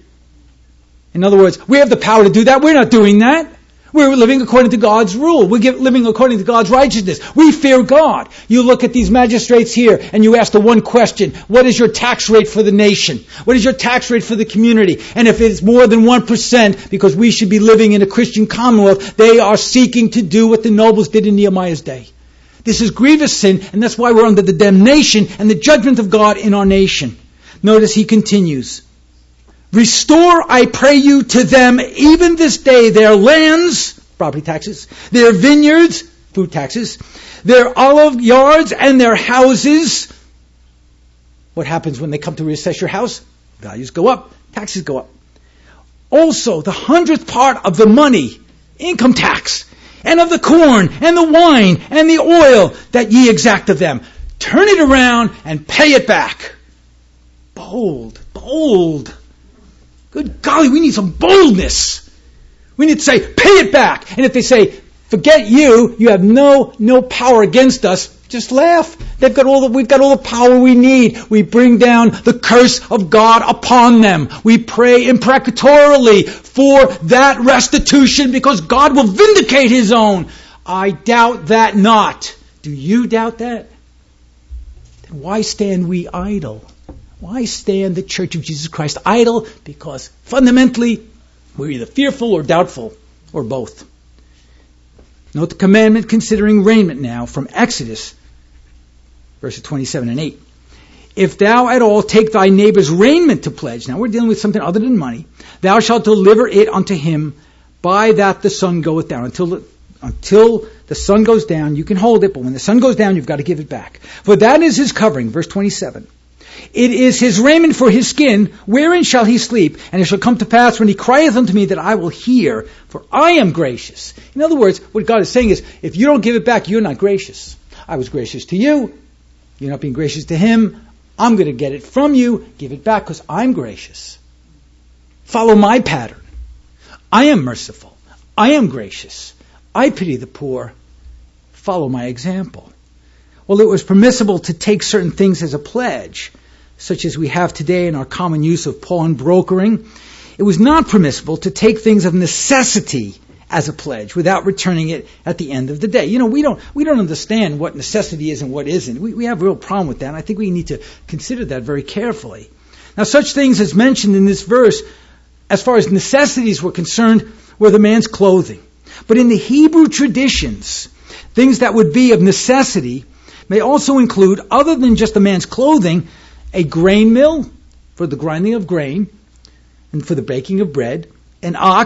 In other words, we have the power to do that. We're not doing that. We're living according to God's rule. We're living according to God's righteousness. We fear God. You look at these magistrates here and you ask the one question, what is your tax rate for the nation? What is your tax rate for the community? And if it's more than one percent, because we should be living in a Christian commonwealth, they are seeking to do what the nobles did in Nehemiah's day. This is grievous sin, and that's why we're under the damnation and the judgment of God in our nation. Notice he continues. Restore, I pray you, to them even this day their lands, property taxes, their vineyards, food taxes, their olive yards and their houses. What happens when they come to reassess your house? Values go up, taxes go up. Also, the hundredth part of the money, income tax, and of the corn, and the wine, and the oil that ye exact of them. Turn it around and pay it back. Bold, bold. Good golly, we need some boldness. We need to say, pay it back. And if they say, forget you, you have no no power against us, just laugh. They've got all the, we've got all the power we need. We bring down the curse of God upon them. We pray imprecatorily for that restitution because God will vindicate His own. I doubt that not. Do you doubt that? Then why stand we idle? Why stand the Church of Jesus Christ idle? Because fundamentally, we're either fearful or doubtful, or both. Note the commandment considering raiment now from Exodus, verses twenty-seven and eight. If thou at all take thy neighbor's raiment to pledge, now we're dealing with something other than money, thou shalt deliver it unto him by that the sun goeth down. Until the, until the sun goes down, you can hold it, but when the sun goes down, you've got to give it back. For that is his covering, verse twenty-seven. It is his raiment for his skin, wherein shall he sleep? And it shall come to pass when he crieth unto me that I will hear, for I am gracious. In other words, what God is saying is, if you don't give it back, you're not gracious. I was gracious to you. You're not being gracious to him. I'm going to get it from you. Give it back because I'm gracious. Follow my pattern. I am merciful. I am gracious. I pity the poor. Follow my example. Well, it was permissible to take certain things as a pledge, such as we have today in our common use of pawn brokering. It was not permissible to take things of necessity as a pledge without returning it at the end of the day. You know, we don't we don't understand what necessity is and what isn't. We, we have a real problem with that, and I think we need to consider that very carefully. Now, such things as mentioned in this verse, as far as necessities were concerned, were the man's clothing. But in the Hebrew traditions, things that would be of necessity may also include, other than just the man's clothing, a grain mill for the grinding of grain and for the baking of bread, an ox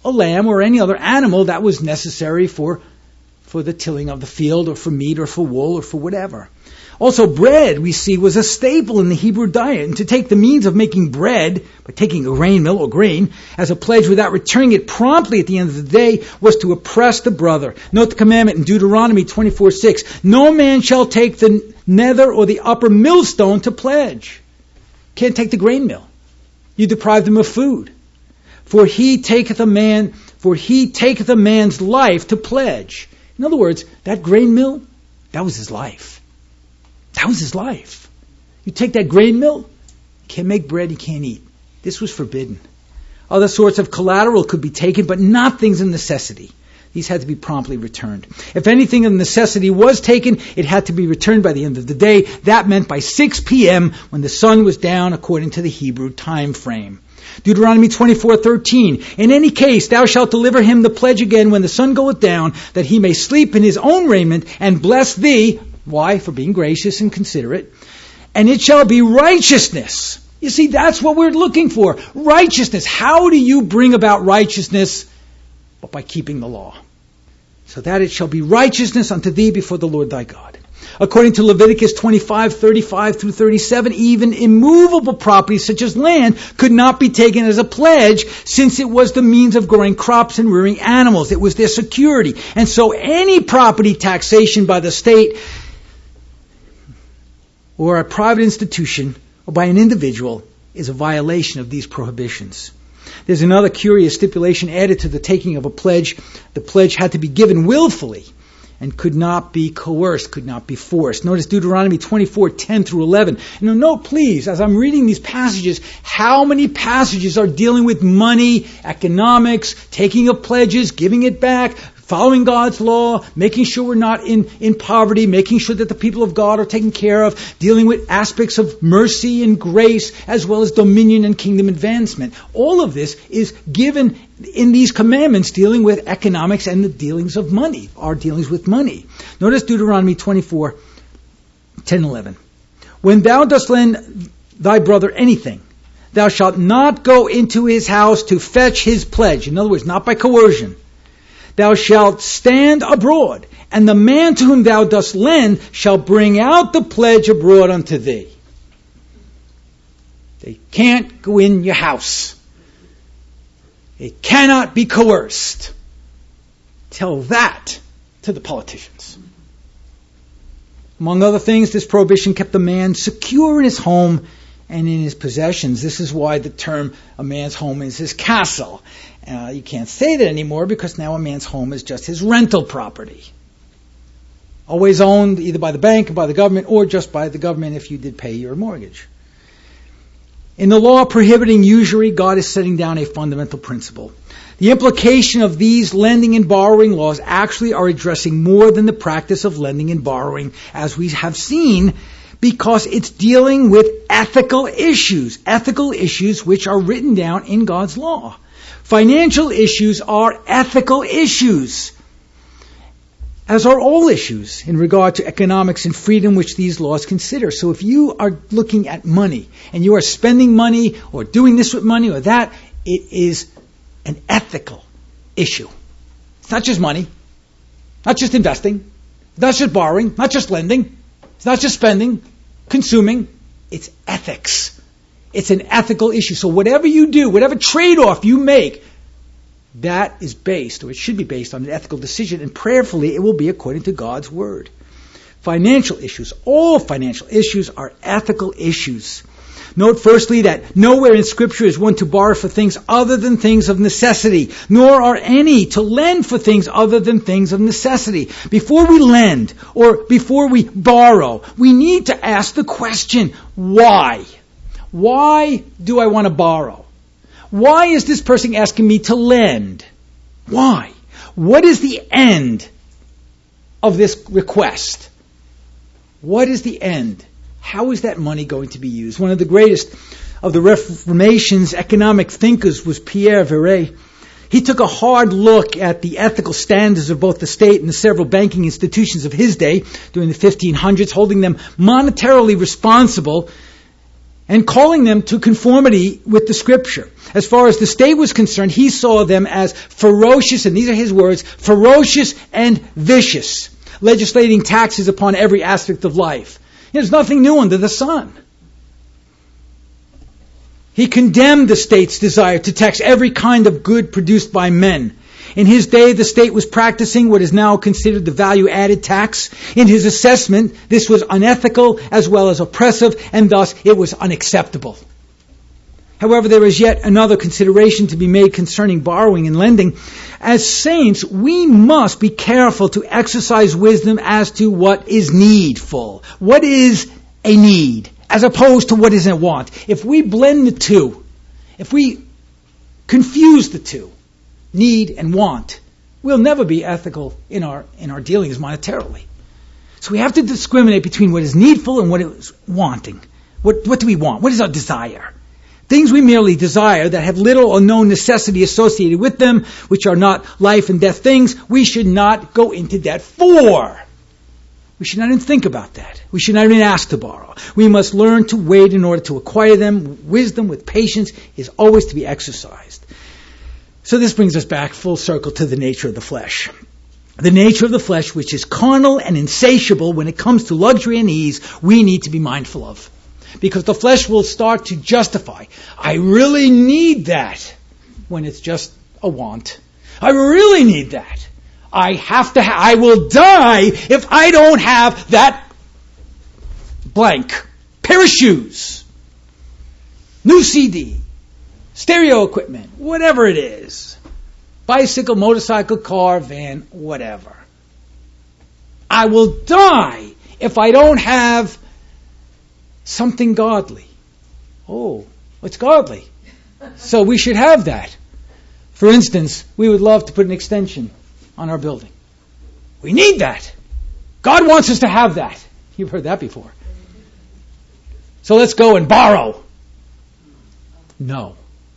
a lamb or any other animal that was necessary for, for the tilling of the field or for meat or for wool or for whatever. Also, bread, we see, was a staple in the Hebrew diet. And to take the means of making bread, by taking a grain mill or grain, as a pledge without returning it promptly at the end of the day, was to oppress the brother. Note the commandment in Deuteronomy twenty-four six. No man shall take the nether or the upper millstone to pledge. Can't take the grain mill. You deprive them of food. For he taketh a man, for he taketh a man's life to pledge. In other words, that grain mill, that was his life. That was his life. You take that grain mill, you can't make bread, you can't eat. This was forbidden. Other sorts of collateral could be taken, but not things of necessity. These had to be promptly returned. If anything of necessity was taken, it had to be returned by the end of the day. That meant by six p.m. when the sun was down according to the Hebrew time frame. Deuteronomy twenty-four thirteen. In any case, thou shalt deliver him the pledge again when the sun goeth down, that he may sleep in his own raiment and bless thee. Why? For being gracious and considerate. And it shall be righteousness. You see, that's what we're looking for. Righteousness. How do you bring about righteousness? But by keeping the law. So that it shall be righteousness unto thee before the Lord thy God. According to Leviticus twenty-five thirty-five through thirty-seven, even immovable property such as land could not be taken as a pledge, since it was the means of growing crops and rearing animals. It was their security. And so any property taxation by the state or a private institution or by an individual is a violation of these prohibitions. There's another curious stipulation added to the taking of a pledge. The pledge had to be given willfully and could not be coerced, could not be forced. Notice Deuteronomy twenty-four ten through eleven. Now note, please, as I'm reading these passages, how many passages are dealing with money, economics, taking of pledges, giving it back, following God's law, making sure we're not in, in poverty, making sure that the people of God are taken care of, dealing with aspects of mercy and grace, as well as dominion and kingdom advancement. All of this is given in these commandments dealing with economics and the dealings of money, our dealings with money. Notice Deuteronomy twenty-four ten eleven. When thou dost lend thy brother anything, thou shalt not go into his house to fetch his pledge. In other words, not by coercion. Thou shalt stand abroad, and the man to whom thou dost lend shall bring out the pledge abroad unto thee. They can't go in your house. It cannot be coerced. Tell that to the politicians. Among other things, this prohibition kept the man secure in his home and in his possessions. This is why the term a man's home is his castle. Uh, you can't say that anymore because now a man's home is just his rental property. Always owned either by the bank or by the government, or just by the government if you did pay your mortgage. In the law prohibiting usury, God is setting down a fundamental principle. The implication of these lending and borrowing laws actually are addressing more than the practice of lending and borrowing, as we have seen, because it's dealing with ethical issues, ethical issues which are written down in God's law. Financial issues are ethical issues, as are all issues in regard to economics and freedom which these laws consider. So if you are looking at money and you are spending money or doing this with money or that, it is an ethical issue. It's not just money, not just investing, not just borrowing, not just lending, it's not just spending, consuming, it's ethics. It's an ethical issue. So whatever you do, whatever trade-off you make, that is based, or it should be based on an ethical decision, and prayerfully it will be according to God's word. Financial issues, all financial issues are ethical issues. Note firstly that nowhere in Scripture is one to borrow for things other than things of necessity, nor are any to lend for things other than things of necessity. Before we lend or before we borrow, we need to ask the question, why? Why do I want to borrow? Why is this person asking me to lend? Why? What is the end of this request? What is the end? How is that money going to be used? One of the greatest of the Reformation's economic thinkers was Pierre Viret. He took a hard look at the ethical standards of both the state and the several banking institutions of his day during the fifteen hundreds, holding them monetarily responsible. and calling them to conformity with the Scripture. As far as the state was concerned, he saw them as ferocious, and these are his words, ferocious and vicious, legislating taxes upon every aspect of life. There's nothing new under the sun. He condemned the state's desire to tax every kind of good produced by men. In his day, the state was practicing what is now considered the value-added tax. In his assessment, this was unethical as well as oppressive, and thus it was unacceptable. However, there is yet another consideration to be made concerning borrowing and lending. As saints, we must be careful to exercise wisdom as to what is needful. What is a need, as opposed to what is a want. If we blend the two, if we confuse the two, need and want, we'll never be ethical in our in our dealings monetarily. So we have to discriminate between what is needful and what is wanting. What what do we want? What is our desire? Things we merely desire that have little or no necessity associated with them, which are not life and death things, we should not go into debt for. We should not even think about that. We should not even ask to borrow. We must learn to wait in order to acquire them. Wisdom with patience is always to be exercised. So this brings us back full circle to the nature of the flesh. The nature of the flesh, which is carnal and insatiable when it comes to luxury and ease, we need to be mindful of. Because the flesh will start to justify, I really need that, when it's just a want. I really need that. I have to ha- I will die if I don't have that blank pair of shoes, new C D, stereo equipment, whatever it is. Bicycle, motorcycle, car, van, whatever. I will die if I don't have something godly. Oh, what's godly? So we should have that. For instance, we would love to put an extension on our building. We need that. God wants us to have that. You've heard that before. So let's go and borrow. No.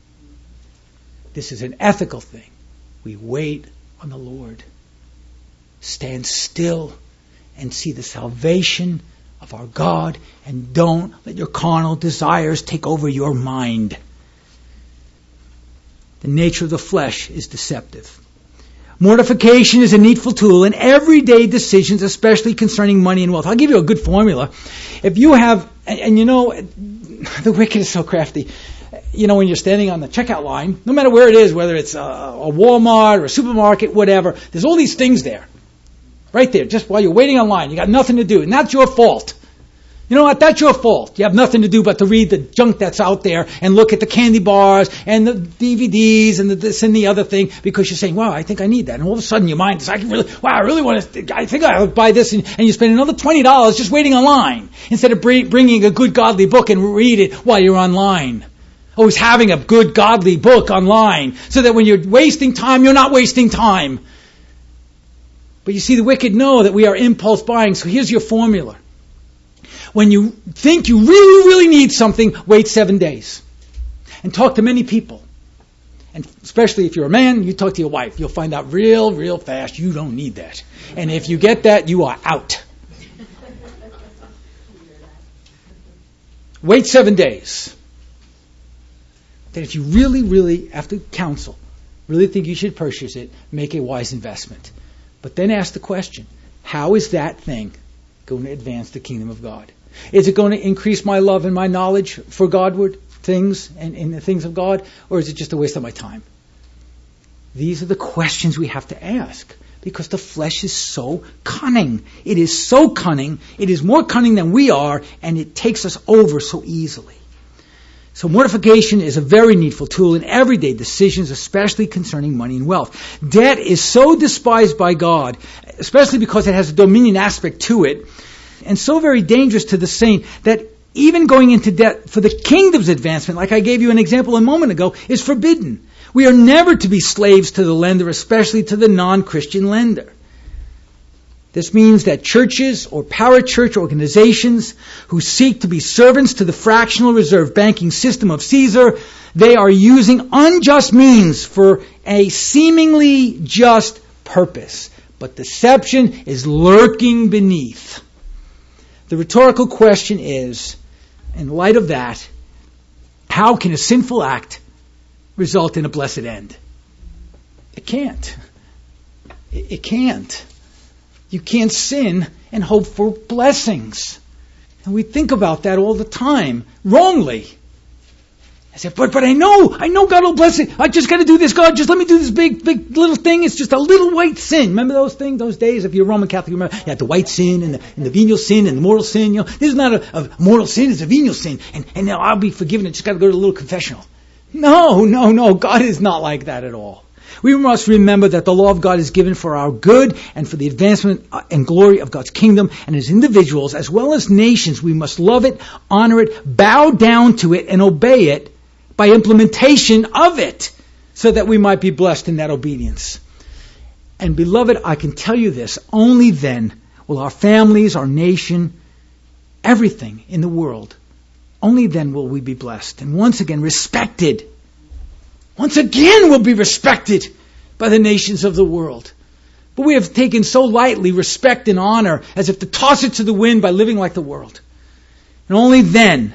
This is an ethical thing. We wait on the Lord. Stand still and see the salvation of our God, and don't let your carnal desires take over your mind. The nature of the flesh is deceptive. Mortification is a needful tool in everyday decisions, especially concerning money and wealth. I'll give you a good formula. If you have, and, and you know, the wicked is so crafty. You know, when you're standing on the checkout line, no matter where it is, whether it's a, a Walmart or a supermarket, whatever, there's all these things there. Right there, just while you're waiting online. You got nothing to do, and that's your fault. You know what? That's your fault. You have nothing to do but to read the junk that's out there and look at the candy bars and the D V Ds and the this and the other thing, because you're saying, wow, I think I need that. And all of a sudden your mind is, I can really, wow, I really want to, I think I'll buy this. And, and you spend another twenty dollars just waiting online instead of br- bringing a good godly book and read it while you're online. Always having a good godly book online so that when you're wasting time, you're not wasting time. But you see, the wicked know that we are impulse buying, so here's your formula. When you think you really, really need something, wait seven days. And talk to many people. And especially if you're a man, you talk to your wife. You'll find out real, real fast you don't need that. And if you get that, you are out. Wait seven days. That if you really, really, after counsel, really think you should purchase it, make a wise investment. But then ask the question, how is that thing going to advance the kingdom of God? Is it going to increase my love and my knowledge for Godward things and, and the things of God? Or is it just a waste of my time? These are the questions we have to ask, because the flesh is so cunning. It is so cunning. It is more cunning than we are, and it takes us over so easily. So mortification is a very needful tool in everyday decisions, especially concerning money and wealth. Debt is so despised by God, especially because it has a dominion aspect to it, and so very dangerous to the saint, that even going into debt for the kingdom's advancement, like I gave you an example a moment ago, is forbidden. We are never to be slaves to the lender, especially to the non-Christian lender. This means that churches or parachurch organizations who seek to be servants to the fractional reserve banking system of Caesar, they are using unjust means for a seemingly just purpose. But deception is lurking beneath. The rhetorical question is, in light of that, how can a sinful act result in a blessed end? It can't. It, it can't. You can't sin and hope for blessings. And we think about that all the time, wrongly. I said, but, but I know, I know God will bless it. I just got to do this, God. Just let me do this big, big little thing. It's just a little white sin. Remember those things, those days? If you're Roman Catholic, you remember you had the white sin and the, and the venial sin and the mortal sin. You know, this is not a, a mortal sin, it's a venial sin. And, and now I'll be forgiven. I just got to go to a little confessional. No, no, no. God is not like that at all. We must remember that the law of God is given for our good and for the advancement and glory of God's kingdom. And as individuals, as well as nations, we must love it, honor it, bow down to it, and obey it by implementation of it, so that we might be blessed in that obedience. And beloved, I can tell you this, only then will our families, our nation, everything in the world, only then will we be blessed. And once again, respected. Once again we'll be respected by the nations of the world. But we have taken so lightly respect and honor as if to toss it to the wind by living like the world. And only then,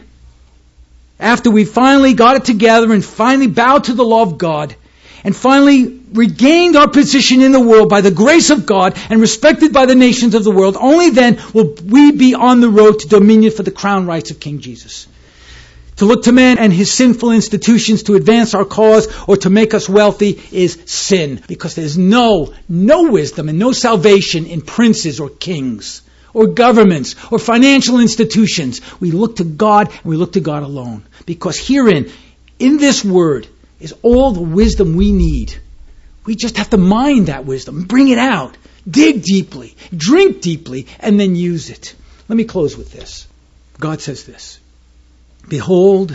after we finally got it together and finally bowed to the law of God and finally regained our position in the world by the grace of God and respected by the nations of the world, only then will we be on the road to dominion for the crown rights of King Jesus. To look to man and his sinful institutions to advance our cause or to make us wealthy is sin, because there's no, no wisdom and no salvation in princes or kings or governments, or financial institutions. We look to God, and we look to God alone. Because herein, in this word, is all the wisdom we need. We just have to mine that wisdom, bring it out, dig deeply, drink deeply, and then use it. Let me close with this. God says this, "Behold,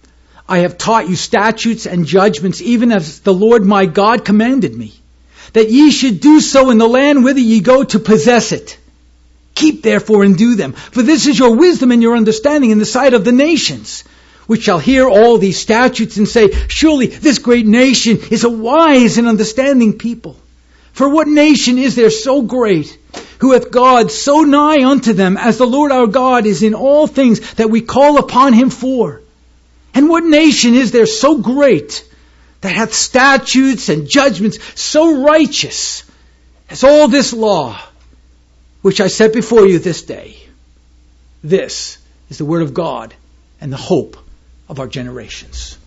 I have taught you statutes and judgments, even as the Lord my God commanded me, that ye should do so in the land whither ye go to possess it. Keep therefore and do them. For this is your wisdom and your understanding in the sight of the nations, which shall hear all these statutes and say, surely this great nation is a wise and understanding people. For what nation is there so great, who hath God so nigh unto them, as the Lord our God is in all things that we call upon him for? And what nation is there so great, that hath statutes and judgments so righteous as all this law, which I set before you this day?" This is the word of God and the hope of our generations.